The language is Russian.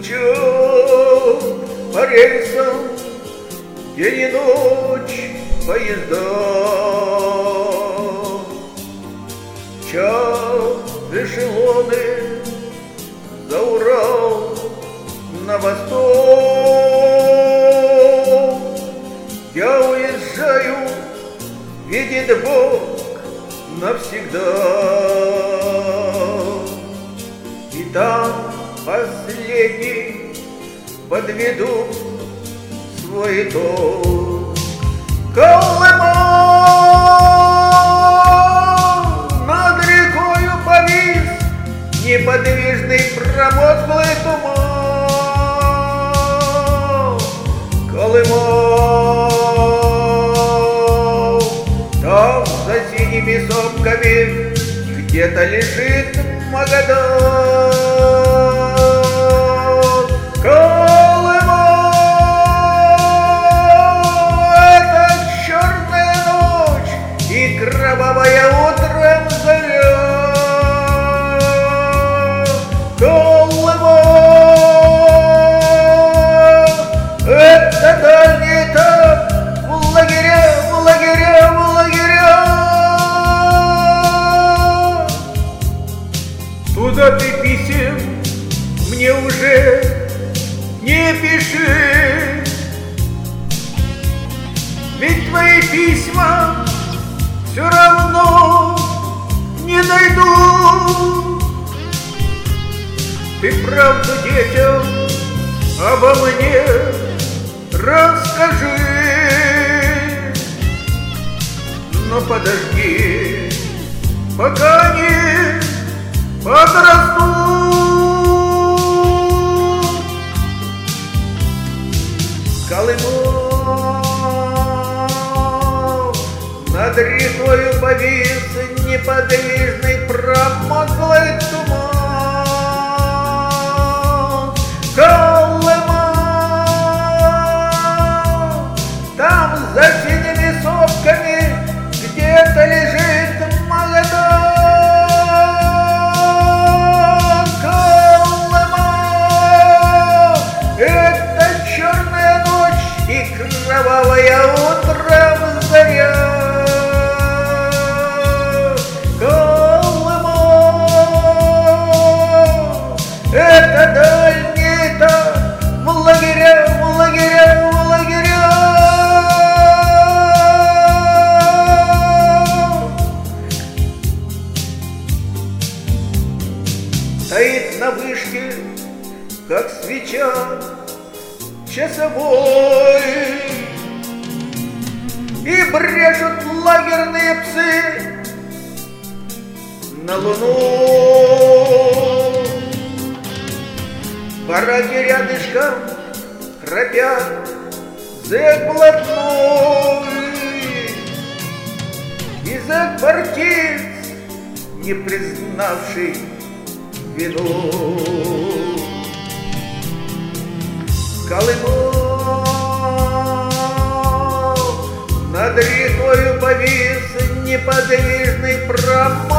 Стучат по рельсам день и ночь поезда. Мчат эшелоны за Урал на восток. Я уезжаю, видит Бог, навсегда. И там последний подведу свой итог. Колыма над рекою повис неподвижный промозглый туман. Колыма там за синими сопками где-то лежит Магадан. Колыма — это черная ночь и кровавая утром заря. Колыма — это дальний этап в лагеря, в лагеря, в лагеря. Туда ты писем мне уже не пиши, ведь твои письма все равно не дойдут. Ты правду детям обо мне расскажи, но подожди, пока они подрастут. Колыма над рекою повис неподвижный промозглый туман. Колыма там за синими сопками где-то лежит Магадан. Колыма — это черная ночь и кровавая утром заря. Колыма — это дальний этап в лагеря, в лагеря, в лагеря. Стоит на вышке, как свеча, часовой, и брешут лагерные псы на луну. Бараки рядышком храпят, зэк блатной и зэк-партиец, не признавший вину. Колыма над рекою повис неподвижный промозглый